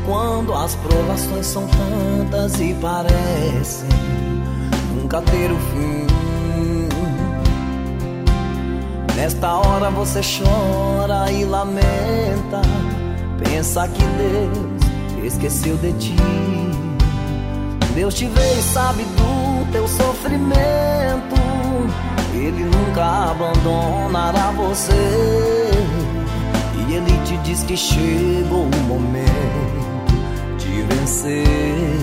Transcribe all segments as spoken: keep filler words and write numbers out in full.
quando as provações são tantas e parecem nunca ter o fim. Nesta hora você chora e lamenta, pensa que Deus esqueceu de ti. Deus te vê e sabe do teu sofrimento, Ele nunca abandonará você. E Ele te diz que chegou o momento de vencer.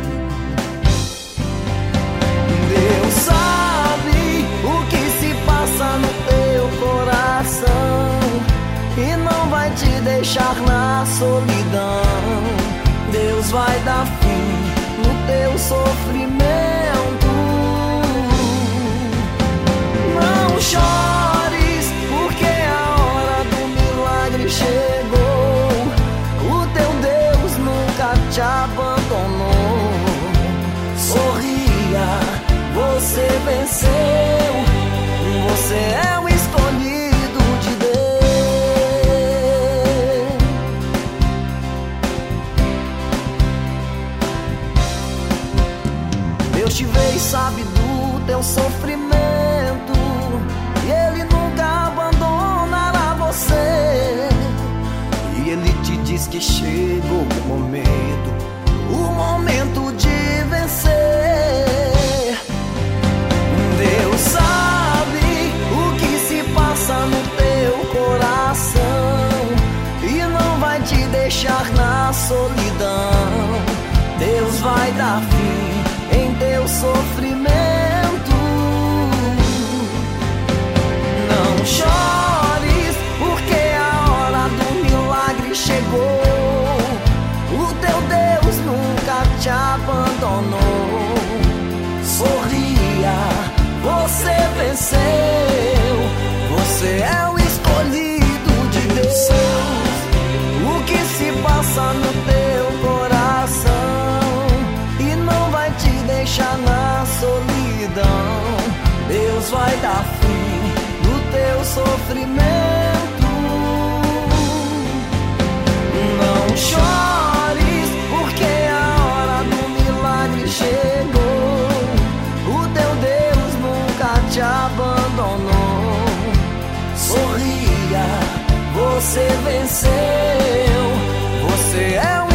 Deus sabe o que se passa no teu coração e não vai te deixar na solidão. Deus vai dar fim no teu sofrimento. Não chores, porque a hora do milagre chegou. O teu Deus nunca te abandonou. Sorria, você venceu. Você é o escolhido de Deus. Deus te vê e sabe do teu sofrimento, e Ele nunca abandonará você. E Ele te diz que chegou o momento, o momento de vencer. Deus sabe o que se passa no teu coração e não vai te deixar na solidão. Deus vai dar fim em teu sofrimento. Não chores, porque a hora do milagre chegou. O teu Deus nunca te abandonou. Sorria, você venceu. Você é o escolhido de Deus. O que se passa no teu coração e não vai te deixar na solidão. Deus vai dar fim no teu sofrimento. Não chores, porque a hora do milagre chegou. O teu Deus nunca te abandonou. Sorria, você venceu. Você é um